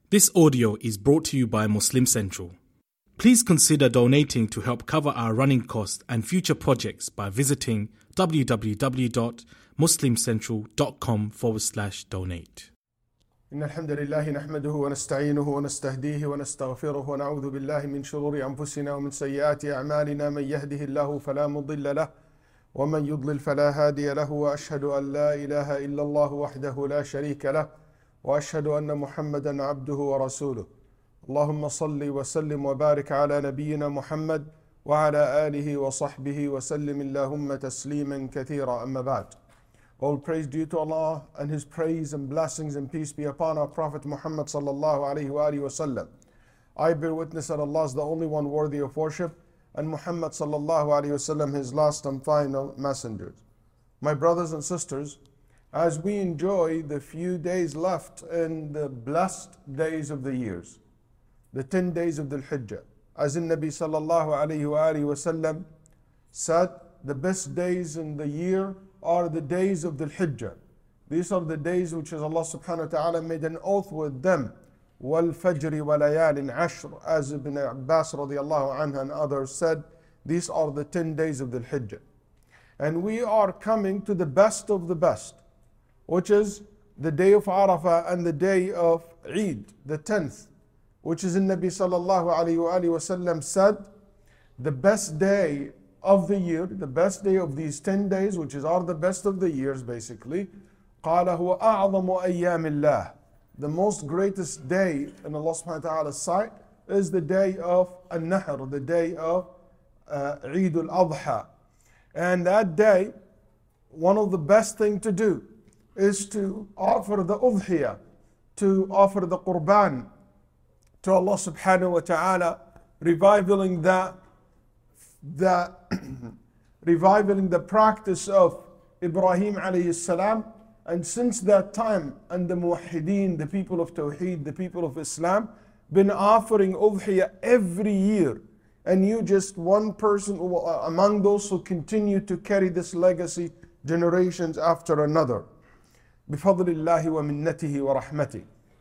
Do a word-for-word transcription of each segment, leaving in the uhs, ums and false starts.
This audio is brought to you by Muslim Central. Please consider donating to help cover our running costs and future projects by visiting www.muslimcentral.com forward slash donate. إن الحمد لله نحمده ونستعينه ونستهديه ونستغفره ونعوذ بالله من شرور أنفسنا ومن سيئات أعمالنا من يهده الله فلا مضل له ومن يضلل فلا هادي له وأشهد أن لا إله إلا الله وحده لا شريك له وأشهد أن محمدا عبده ورسوله اللهم صل وسلم وبارك على نبينا محمد وعلى آله وصحبه وسلم اللهم تسليما كثيرا أما بعد. All praise due to Allah, and His praise and blessings and peace be upon our Prophet Muhammad sallallahu alaihi wa alihi wasallam. I bear witness that Allah is the only one worthy of worship, and Muhammad sallallahu alaihi wasallam His last and final messenger. My brothers and sisters, as we enjoy the few days left in the blessed days of the years, the ten days of the Hijjah, as in Nabi sallallahu alaihi wa alihi wasallam said, the best days in the year are the days of the Hijjah. These are the days which is Allah subhanahu wa ta'ala made an oath with them. وَالْفَجْرِ وَلَيَالٍ عَشْرٍ, as Ibn Abbas radiallahu anhu and others said, these are the ten days of the Hijjah. And we are coming to the best of the best, which is the day of Arafah and the day of Eid, the tenth, which is in Nabi sallallahu alayhi wa alihi wa sallam said, the best day of the year, the best day of these ten days, which is are the best of the years basically, قال هو أعظم أيام الله. The most greatest day in Allah subhanahu wa ta'ala's sight is the day of An-Nahr, the day of uh, Eid al-Adha. And that day, one of the best thing to do is to offer the udhiyah, to offer the qurban to Allah subhanahu wa ta'ala, reviving the, the reviving the practice of Ibrahim alayhi salam. And since that time, and the muwahhideen, the people of Tawheed, the people of Islam, been offering udhiyah every year. And you just one person among those who continue to carry this legacy generations after another. بِفَضْلِ اللَّهِ وَمِنَّتِهِ وَرَحْمَتِهِ.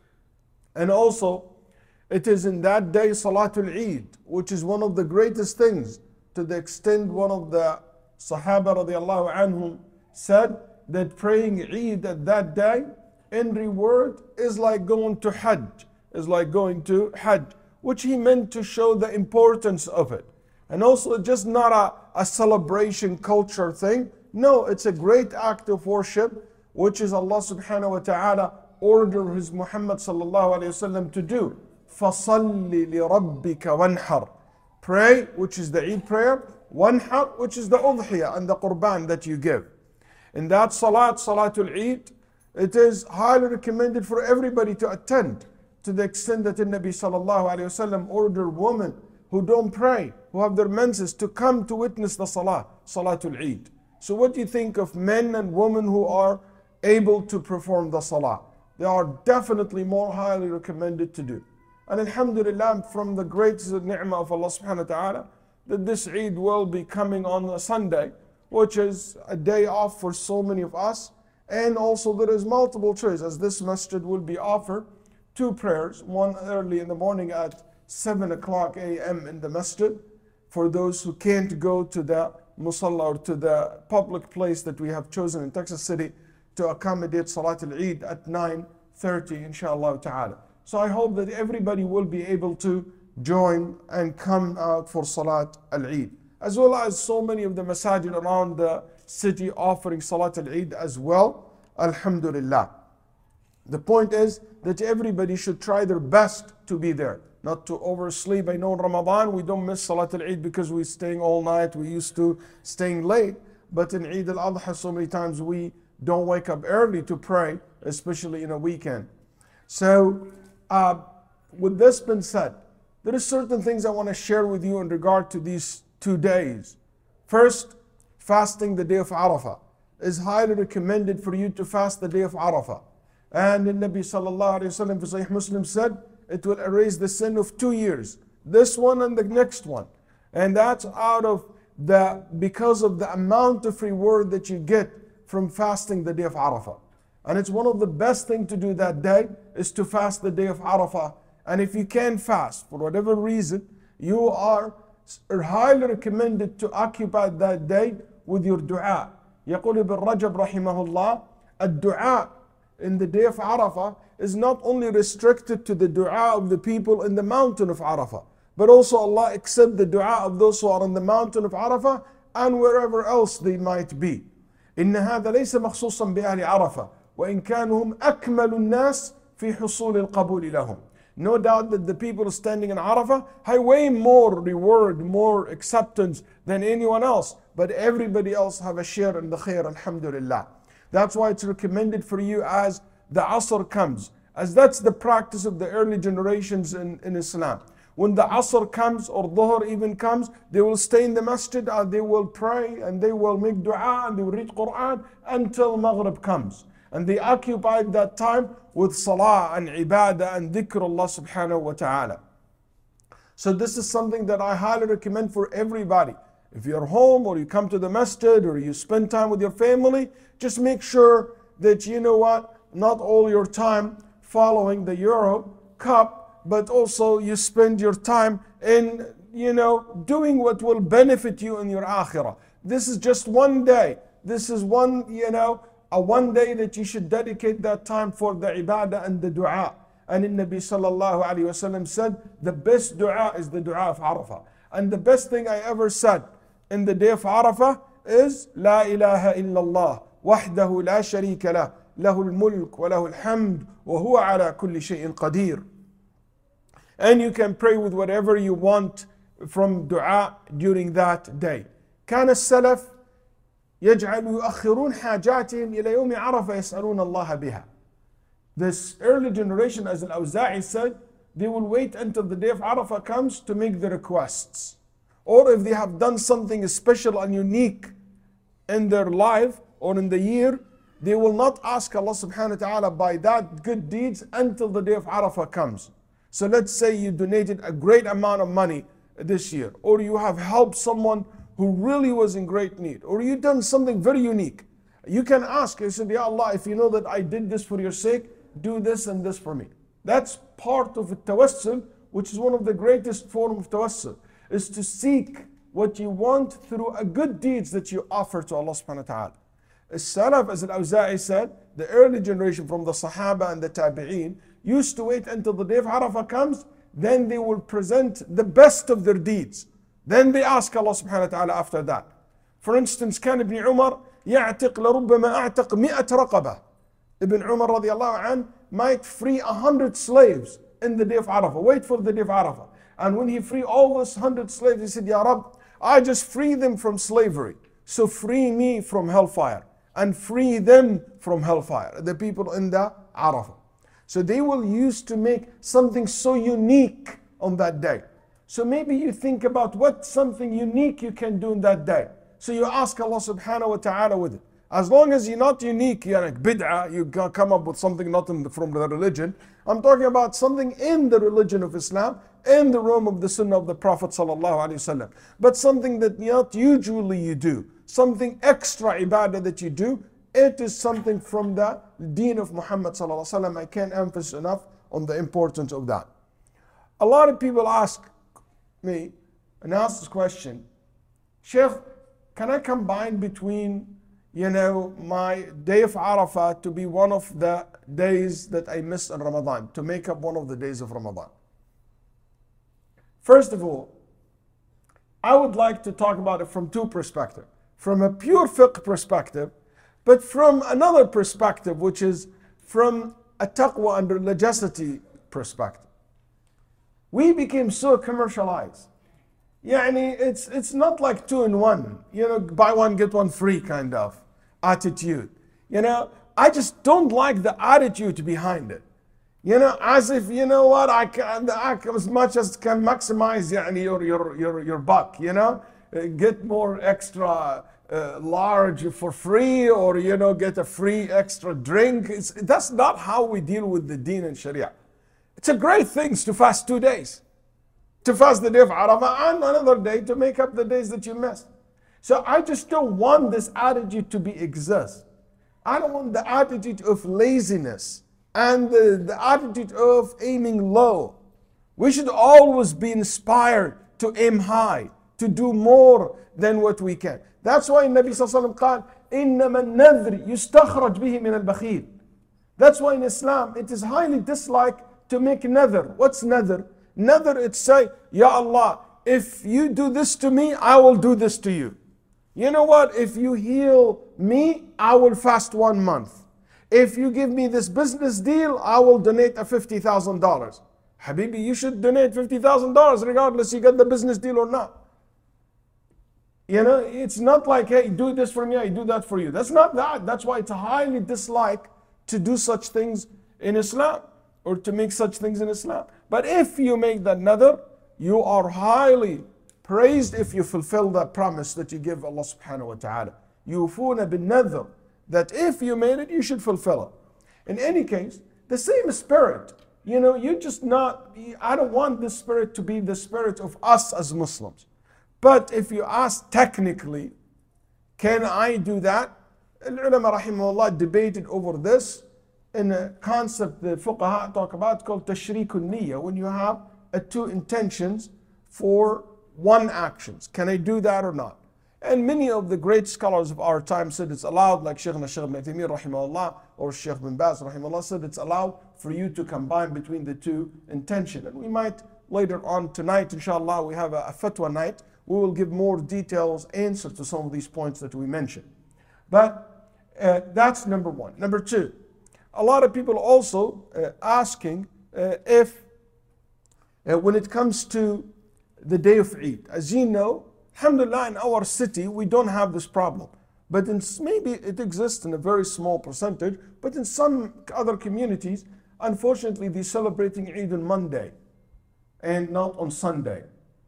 And also, it is in that day Salatul Eid, which is one of the greatest things, to the extent one of the Sahaba radiallahu anhum said that praying Eid at that day in reward is like going to Hajj, is like going to Hajj, which he meant to show the importance of it. And also just not a, a celebration culture thing. No, it's a great act of worship, which is Allah subhanahu wa ta'ala ordered His Muhammad sallallahu alayhi wasallam to do. فَصَلِّ لِرَبِّكَ وَانْحَرْ. Pray, which is the Eid prayer, wanhar, which is the udhiyah and the qurban that you give. In that salat, Salatul Eid, it is highly recommended for everybody to attend, to the extent that the Nabi sallallahu alayhi wasallam ordered women who don't pray, who have their menses, to come to witness the salah, Salatul Eid. So what do you think of men and women who are able to perform the salah? They are definitely more highly recommended to do. And alhamdulillah, from the greatest ni'mah of Allah subhanahu wa ta'ala, that this Eid will be coming on a Sunday, which is a day off for so many of us. And also there is multiple choice, as this masjid will be offered two prayers, one early in the morning at seven o'clock a m in the masjid, for those who can't go to the musalla or to the public place that we have chosen in Texas City to accommodate Salatul Eid at nine thirty, inshallah ta'ala. So I hope that everybody will be able to join and come out for Salat al-Eid, as well as so many of the masajid around the city offering Salat al-Eid as well. Alhamdulillah. The point is that everybody should try their best to be there, not to oversleep. I know in Ramadan we don't miss Salat al-Eid because we're staying all night, we used to staying late. But in Eid al-Adha so many times we don't wake up early to pray, especially in a weekend. So uh, with this being said, there are certain things I want to share with you in regard to these two days. First, fasting the day of Arafah. Is highly recommended for you to fast the day of Arafah. And the Nabi sallallahu alayhi wa sallam for Sahih Muslim said, it will erase the sin of two years. This one and the next one. And that's out of the, because of the amount of reward that you get from fasting the day of Arafah. And it's one of the best things to do that day is to fast the day of Arafah. And if you can fast, for whatever reason, you are highly recommended to occupy that day with your dua. يقول ابن رجب رحمه الله, الدعاء in the day of Arafah is not only restricted to the dua of the people in the mountain of Arafah, but also Allah accept the dua of those who are on the mountain of Arafah and wherever else they might be. إن هذا ليس مخصوصا بأهل عرفة وإن كانوا هم أكمل الناس في حصول القبول لهم. No doubt that the people standing in Arafah have way more reward, more acceptance than anyone else. But everybody else have a share in the khair, alhamdulillah. That's why it's recommended for you as the Asr comes. As that's the practice of the early generations in, in Islam. When the Asr comes or Dhuhr even comes, they will stay in the masjid and they will pray and they will make dua and they will read Quran until Maghrib comes. And they occupied that time with salah and ibadah and dhikr Allah subhanahu wa ta'ala. So this is something that I highly recommend for everybody. If you're home or you come to the masjid or you spend time with your family, just make sure that you know what, not all your time following the Euro Cup, but also you spend your time in, you know, doing what will benefit you in your akhirah. This is just one day. This is one, you know, a one day that you should dedicate that time for the ibadah and the dua. And the Nabi sallallahu alayhi wa sallam said, the best dua is the dua of Arafah. And the best thing I ever said in the day of Arafah is, La ilaha illallah, wahdahu la sharika lah, lahu al-mulk wa lahu al-hamd, wa huwa ala kulli shay'in qadir. And you can pray with whatever you want from dua during that day. كان السلف يجعل يؤخرون حاجاتهم إلى يوم عرفة يسألون الله بها. This early generation, as Al-Awza'i said, they will wait until the day of Arafah comes to make the requests. Or if they have done something special and unique in their life or in the year, they will not ask Allah subhanahu wa ta'ala by that good deeds until the day of Arafah comes. So let's say you donated a great amount of money this year, or you have helped someone who really was in great need, or you done something very unique. You can ask, you said, Ya Allah, if you know that I did this for your sake, do this and this for me. That's part of tawassul, which is one of the greatest forms of tawassul, is to seek what you want through a good deeds that you offer to Allah subhanahu wa ta'ala. As-Salaf, as Al-Awza'i said, the early generation from the Sahaba and the Tabi'een used to wait until the day of Arafah comes, then they will present the best of their deeds. Then they ask Allah subhanahu wa ta'ala after that. For instance, كان ابن عمر يعتق لربما أعتق مئة رقبة. Ibn Umar radiallahu anh might free a hundred slaves in the day of Arafah. Wait for the day of Arafah. And when he freed all those hundred slaves, he said, Ya Rabb, I just free them from slavery. So free me from hellfire. And free them from hellfire. The people in the Arafah. So they will use to make something so unique on that day. So maybe you think about what something unique you can do in that day. So you ask Allah subhanahu wa ta'ala with it. As long as you're not unique, you're like bid'ah, you come up with something not in the, from the religion. I'm talking about something in the religion of Islam, in the realm of the sunnah of the Prophet sallallahu alaihi wasallam. But something that not usually you do, something extra ibadah that you do, it is something from the deen of Muhammad sallallahu alaihi wasallam. I can't emphasize enough on the importance of that. A lot of people ask me and ask this question, Sheikh, can I combine between, you know, my day of Arafah to be one of the days that I missed in Ramadan, to make up one of the days of Ramadan? First of all, I would like to talk about it from two perspectives. From a pure fiqh perspective, but from another perspective, which is from a taqwa and religiosity perspective. We became so commercialized. Yani it's, it's not like two in one, you know, buy one, get one free kind of attitude. You know, I just don't like the attitude behind it. You know, as if, you know what, I can, I can as much as can maximize yani, your, your, your, your buck, you know, uh, get more extra uh, large for free, or, you know, get a free extra drink. It's, that's not how we deal with the deen and sharia. It's a great thing to fast two days. To fast the day of Arafah and another day to make up the days that you missed. So I just don't want this attitude to be exist. I don't want the attitude of laziness and the, the attitude of aiming low. We should always be inspired to aim high, to do more than what we can. That's why Nabi sallallahu alaihi wasallam قال إنما النذر يستخرج به من البخيل. That's why in Islam it is highly disliked to make nadhr. What's nadhr? Nadhr, it's say, Ya Allah, if you do this to me, I will do this to you. You know what? If you heal me, I will fast one month. If you give me this business deal, I will donate a fifty thousand dollars. Habibi, you should donate fifty thousand dollars regardless you get the business deal or not. You know, it's not like, hey, do this for me, I do that for you. That's not that. That's why it's highly disliked to do such things in Islam or to make such things in Islam. But if you make that nadhr, you are highly praised if you fulfill that promise that you give Allah subhanahu wa ta'ala. Yufuna bin nadhr, that if you made it, you should fulfill it. In any case, the same spirit, you know, you just not, I don't want this spirit to be the spirit of us as Muslims. But if you ask technically, can I do that? Al-ulama rahimahullah debated over this in a concept the fuqaha talk about called tashrikun niyyah, when you have uh, two intentions for one actions. Can I do that or not? And many of the great scholars of our time said it's allowed, like Shaykhna Shaykh ibn Uthaymeen rahimahullah or Shaykh bin Baz rahimahullah said it's allowed for you to combine between the two intentions. And we might later on tonight, inshallah, we have a, a fatwa night. We will give more details, answers to some of these points that we mentioned. But uh, that's number one. Number two, a lot of people also uh, asking uh, if, uh, when it comes to the day of Eid, as you know, alhamdulillah, in our city, we don't have this problem. But in, maybe it exists in a very small percentage, but in some other communities, unfortunately, they're celebrating Eid on Monday and not on Sunday.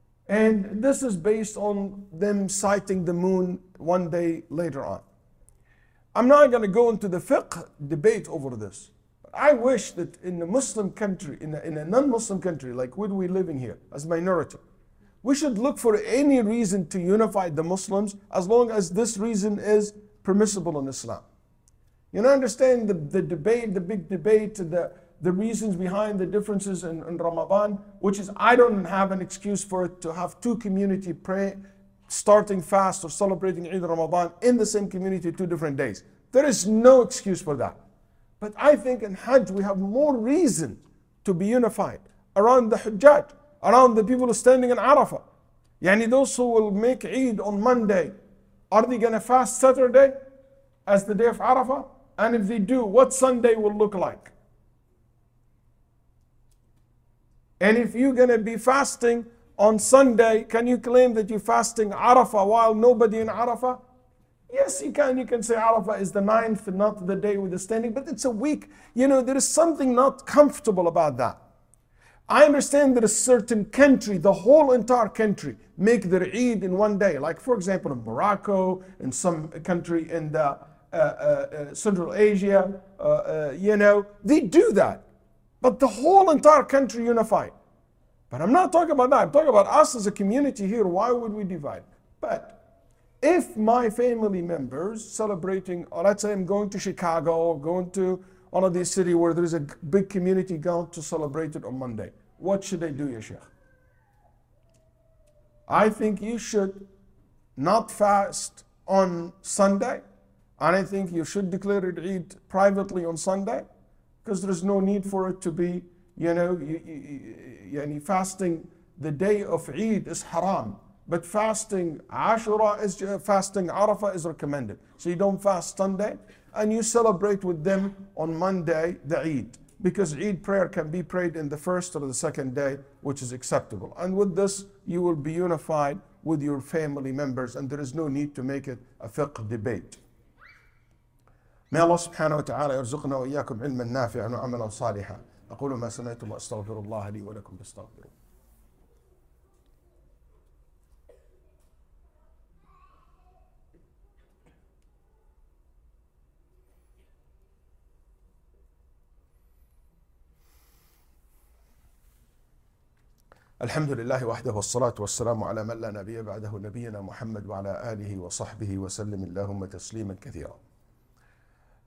And this is based on them sighting the moon one day later on. I'm not going to go into the fiqh debate over this. I wish that in a Muslim country, in a, in a non-Muslim country, like what we're living here as minority, we should look for any reason to unify the Muslims as long as this reason is permissible in Islam. You know, understand the, the debate, the big debate, the the reasons behind the differences in, in Ramadan, which is I don't have an excuse for it to have two community pray, starting fast or celebrating Eid Ramadan in the same community two different days. There is no excuse for that. But I think in Hajj we have more reason to be unified around the Hujjaj, around the people standing in Arafah. Yani those who will make Eid on Monday, are they going to fast Saturday as the day of Arafah? And if they do, what Sunday will look like? And if you're going to be fasting on Sunday, can you claim that you're fasting Arafah while nobody in Arafah? Yes, you can. You can say Arafah is the ninth, not the day with the standing, but it's a week. You know, there is something not comfortable about that. I understand that a certain country, the whole entire country, make their Eid in one day. Like, for example, in Morocco, in some country in the, uh, uh, uh, Central Asia, uh, uh, you know, they do that. But the whole entire country unified. But I'm not talking about that. I'm talking about us as a community here. Why would we divide? But if my family members celebrating, or let's say I'm going to Chicago, or going to one of these cities where there is a big community going to celebrate it on Monday, what should I do, ya Sheikh? I think you should not fast on Sunday. And I think you should declare it Eid privately on Sunday. Because there's no need for it to be, you know, you, you, you, fasting the day of Eid is haram. But fasting Ashura is, fasting Arafah is recommended. So you don't fast Sunday and you celebrate with them on Monday, the Eid. Because Eid prayer can be prayed in the first or the second day, which is acceptable. And with this, you will be unified with your family members and there is no need to make it a fiqh debate. May Allah subhanahu wa ta'ala yarzuqna wa iyyakum ilman nafi'an wa amalan salihan. أقول ما سمعتم وأستغفر الله لي ولكم فاستغفروه. الحمد لله وحده والصلاة والسلام على من لا نبي بعده نبينا محمد وعلى آله وصحبه وسلم اللهم تسليما كثيرا.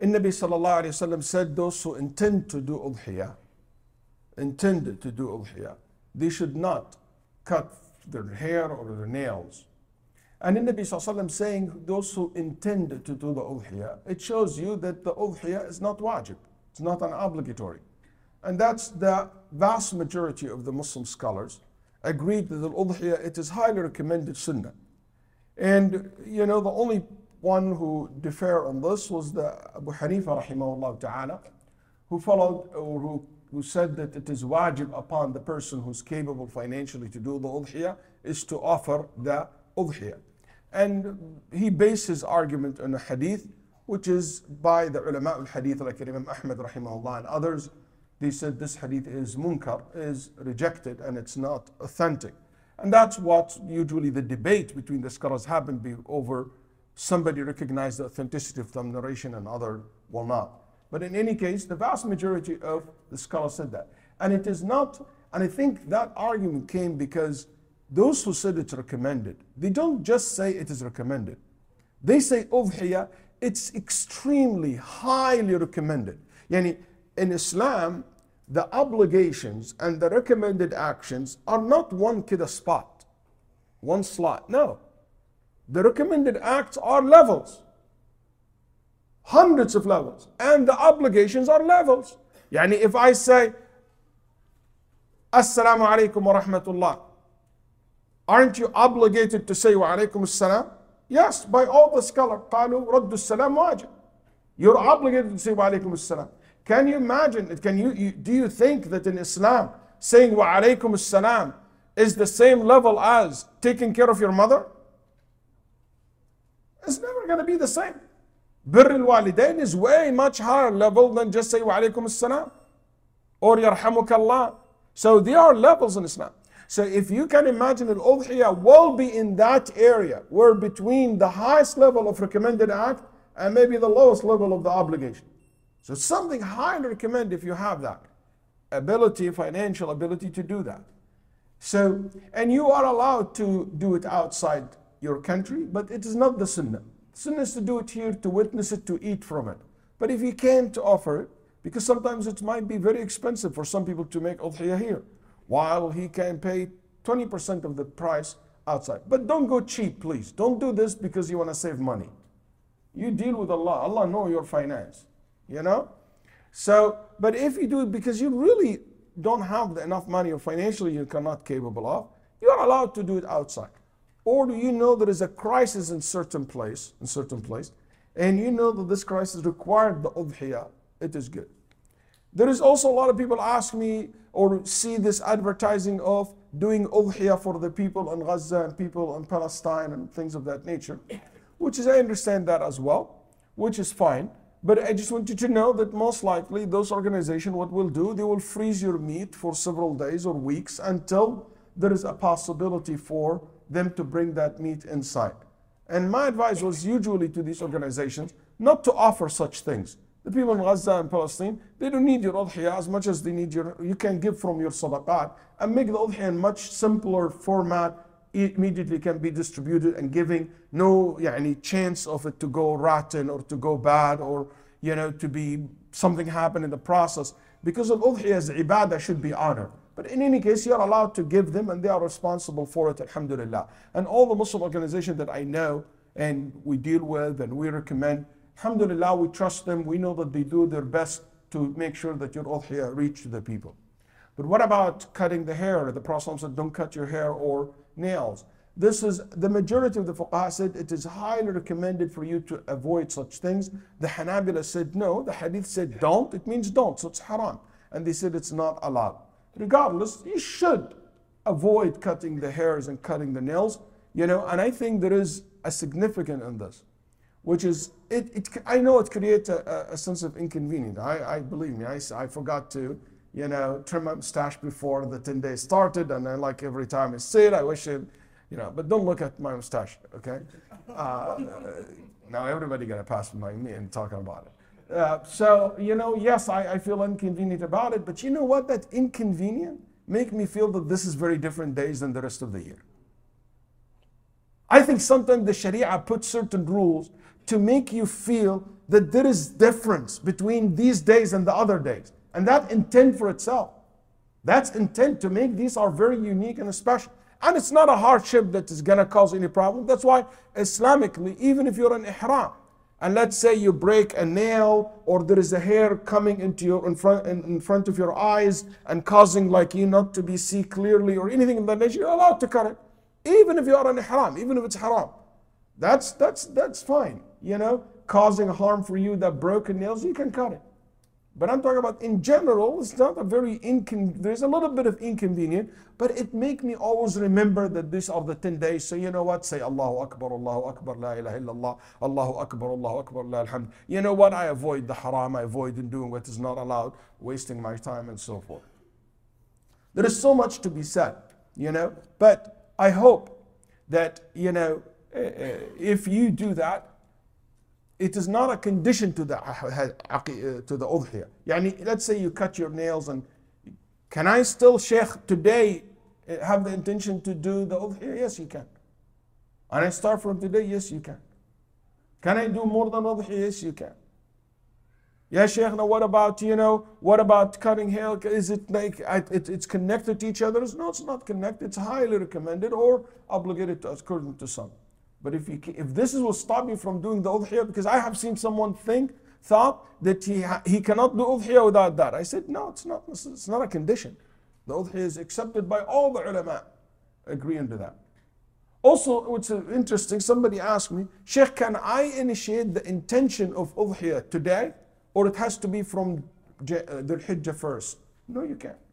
Nabi sallallahu alayhi wa sallam said those who intend to do udhiyah, intended to do udhiyah, they should not cut their hair or their nails. And in Nabi sallallahu alayhi wa sallam saying those who intend to do the udhiyah, it shows you that the udhiyah is not wajib, it's not an obligatory. And that's the vast majority of the Muslim scholars agreed that the udhiyah, it is highly recommended sunnah. And you know, the only one who differ on this was the Abu Hanifa rahimahullah ta'ala, who followed or who, who said that it is wajib upon the person who's capable financially to do the udhiyah is to offer the udhiyah. And he based his argument on a hadith, which is by the ulama al-hadith like Imam Ahmad rahimahullah and others. They said this hadith is munkar, is rejected, and it's not authentic. And that's what usually the debate between the scholars happen be over somebody recognize the authenticity of the narration and other will not. But in any case, the vast majority of the scholars said that. And it is not, and I think that argument came because those who said it's recommended, they don't just say it is recommended. They say udhiyah, it's extremely highly recommended. Yani in Islam, the obligations and the recommended actions are not one kida spot, one slot. No. The recommended acts are levels, hundreds of levels, and the obligations are levels. Yani if I say, Assalamu alaikum wa rahmatullah, aren't you obligated to say wa alaikum assalam? Yes, by all the scholars, قالوا رد السلام واجب. You're obligated to say wa alaikum assalam. Can you imagine, can you, you, do you think that in Islam, saying wa alaikum assalam is the same level as taking care of your mother? It's never going to be the same. Birr al-walidain is way much higher level than just say wa alaikum assalam or yarhamukallah. So there are levels in Islam. So if you can imagine, al-udhiyah will be in that area where between the highest level of recommended act and maybe the lowest level of the obligation. So it's something highly recommended if you have that ability, financial ability to do that. So, and you are allowed to do it outside your country, but it is not the sunnah. The sunnah is to do it here, to witness it, to eat from it. But if you can't offer it, because sometimes it might be very expensive for some people to make udhiyah here, while he can pay twenty percent of the price outside. But don't go cheap, please. Don't do this because you want to save money. You deal with Allah. Allah knows your finance, you know? So, but if you do it because you really don't have enough money or financially you're not capable of, you're allowed to do it outside. Or do you know there is a crisis in certain place, in certain place, and you know that this crisis required the udhiyah, it is good. There is also a lot of people ask me or see this advertising of doing udhiyah for the people in Gaza and people in Palestine and things of that nature, which is, I understand that as well, which is fine. But I just want you to know that most likely those organizations, what will do, they will freeze your meat for several days or weeks until there is a possibility for them to bring that meat inside. And my advice was usually to these organizations not to offer such things. The people in Gaza and Palestine, they don't need your udhiyah as much as they need your, you can give from your sadaqat and make the udhiyah in much simpler format. It immediately can be distributed and giving no yani, chance of it to go rotten or to go bad or you know to be something happen in the process. Because of udhiyah as ibadah should be honored. But in any case, you are allowed to give them and they are responsible for it, alhamdulillah. And all the Muslim organizations that I know and we deal with and we recommend, alhamdulillah, we trust them. We know that they do their best to make sure that your udhiyah reach to the people. But what about cutting the hair? The Prophet said, don't cut your hair or nails. This is, the majority of the fuqaha said it is highly recommended for you to avoid such things. The Hanabila said no. The hadith said don't. It means don't. So it's haram. And they said it's not allowed. Regardless, you should avoid cutting the hairs and cutting the nails. You know, and I think there is a significance in this, which is, it, it, I know it creates a, a sense of inconvenience. I, I believe me, I, I forgot to, you know, trim my mustache before the ten days started, and then like every time I say it, I wish it, you know, but don't look at my mustache, okay? Uh, now everybody gonna pass by me and talking about it. Uh, so, you know, yes, I, I feel inconvenient about it, but you know what? That inconvenient make me feel that this is very different days than the rest of the year. I think sometimes the Sharia puts certain rules to make you feel that there is difference between these days and the other days. And that intent for itself, that's intent to make these are very unique and special. And it's not a hardship that is going to cause any problem. That's why Islamically, even if you're in ihram, and let's say you break a nail, or there is a hair coming into your in front in, in front of your eyes and causing like you not to be see clearly or anything in that nature, you're allowed to cut it, even if you are in ihram, even if it's haram. That's that's that's fine. You know, causing harm for you, that broken nails, you can cut it. But I'm talking about in general, it's not a very incon. There's a little bit of inconvenient, but it make me always remember that these are the ten days. So you know what? Say Allahu Akbar, Allahu Akbar, La ilaha illallah, Allahu Akbar, Allahu Akbar, La alhamd. You know what? I avoid the haram. I avoid in doing what is not allowed, wasting my time and so forth. There is so much to be said, you know. But I hope that you know if you do that, it is not a condition to the to the udhiyah. Yani, let's say you cut your nails, and can I still, Sheikh, today have the intention to do the udhiyah? Yes, you can. And I start from today? Yes, you can. Can I do more than udhiyah? Yes, you can. Yeah, Sheikh, now what about, you know, what about cutting hair? Is it like, it, it's connected to each other? No, it's not connected. It's highly recommended or obligated to, according to some. But if you, if this will stop you from doing the udhiyah, because I have seen someone think, thought that he he cannot do udhiyah without that. I said, no, it's not, it's not a condition. The udhiyah is accepted by all the ulama, agreeing to that. Also, what's interesting, somebody asked me, Sheikh, can I initiate the intention of udhiyah today, or it has to be from Dhul Hijjah first? No, you can't.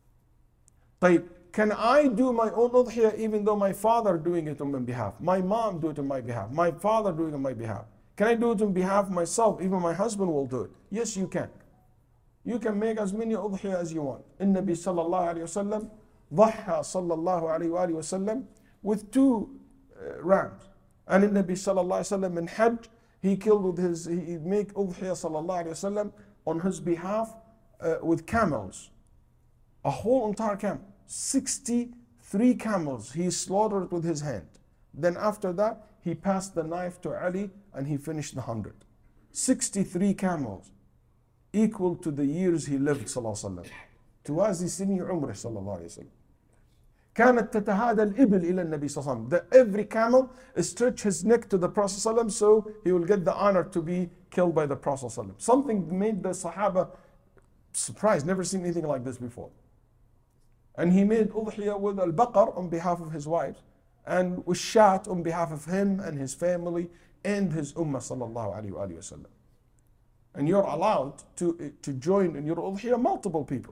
طيب, can I do my own udhiyah even though my father doing it on my behalf? My mom do it on my behalf. My father doing it on my behalf. Can I do it on behalf of myself? Even my husband will do it. Yes, you can. You can make as many udhiyah as you want. In Nabi sallallahu alayhi wa sallam, ضحى sallallahu alayhi wa sallam with two uh, rams. And in Nabi sallallahu alayhi wa sallam in Hajj, he killed with his, he make udhiyah sallallahu alayhi wa sallam on his behalf uh, with camels. A whole entire camel. sixty-three camels he slaughtered with his hand. Then after that, he passed the knife to Ali and he finished the hundred. sixty-three camels, equal to the years he lived sallallahu alaihi wasallam. توازي سني عمره صلى الله عليه وسلم. كانت تتهادى الإبل إلى النبي صلى الله عليه وسلم. That every camel stretch his neck to the Prophet صلى الله عليه وسلم, so he will get the honor to be killed by the Prophet صلى الله عليه وسلم. Something made the Sahaba surprised, never seen anything like this before. And he made udhiyah with al-baqar on behalf of his wives, and with shat on behalf of him and his family and his ummah sallallahu alayhi wa sallam. And you're allowed to, to join in your udhiyah multiple people.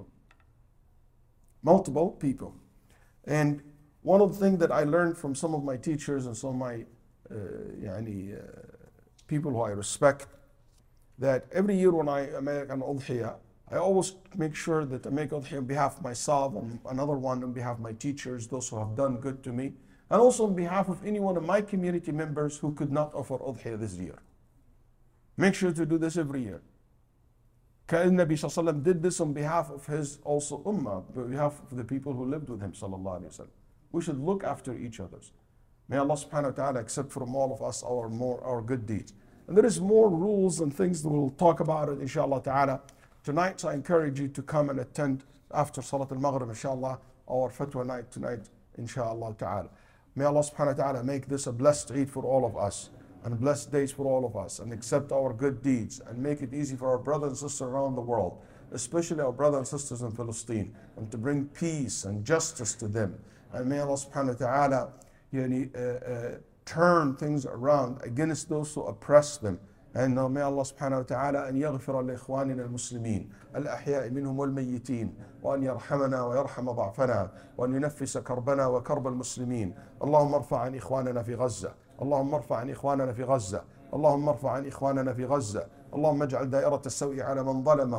Multiple people. And one of the things that I learned from some of my teachers and some of my uh, yani, uh, people who I respect, that every year when I make an udhiyah, I always make sure that I make udhiyah on behalf of myself, and another one on behalf of my teachers, those who have done good to me, and also on behalf of any one of my community members who could not offer udhiyah this year. Make sure to do this every year. Nabi sallallahu alaihi wasallam did this on behalf of his also ummah, on behalf of the people who lived with him sallallahu alaihi wasallam. We should look after each other. May Allah subhanahu wa ta'ala accept from all of us our more our good deeds. And there is more rules and things that we'll talk about it inshallah ta'ala tonight. So I encourage you to come and attend after Salat al-Maghrib inshallah, our fatwa night tonight inshallah ta'ala. May Allah subhanahu wa ta'ala make this a blessed Eid for all of us, and blessed days for all of us, and accept our good deeds, and make it easy for our brothers and sisters around the world, especially our brothers and sisters in Palestine, and to bring peace and justice to them. And may Allah subhanahu wa ta'ala yani, uh, uh, turn things around against those who oppress them. And may Allah subhanahu wa ta'ala أن يغفر لإخواننا المسلمين الأحياء منهم والميتين وأن يرحمنا ويرحم ضعفنا وأن ينفس كربنا وكرب المسلمين. اللهم ارفع عن إخواننا في غزة اللهم ارفع عن إخواننا في غزة اللهم ارفع عن إخواننا في غزة اللهم اجعل دائرة السوء على من ظلمهم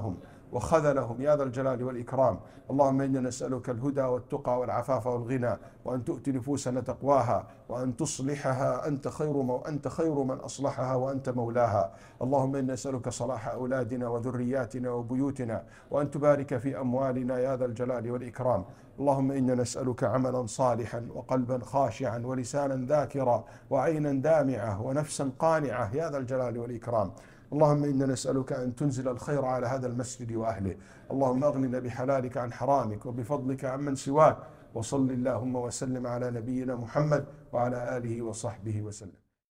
وخذلهم يا ذا الجلال والإكرام. اللهم إنا نسألك الهدى والتقى والعفاف والغنى، وأن تؤتي نفوسنا تقواها، وأن تصلحها. أنت خير مو أنت خير من أصلحها وأنت مولاها. اللهم إنا نسألك صلاح أولادنا وذرياتنا وبيوتنا، وأن تبارك في أموالنا يا ذا الجلال والإكرام. اللهم إنا نسألك عملا صالحا وقلبا خاشعا ولسانا ذاكرا وعينا دامعة ونفسا قانعة يا ذا الجلال والإكرام. اللهم إنا نسألك أن تنزل الخير على هذا المسجد وأهله. اللهم أغننا بحلالك عن حرامك وبفضلك عمن سواك. وصل اللهم وسلم على نبينا محمد وعلى آله وصحبه وسلم.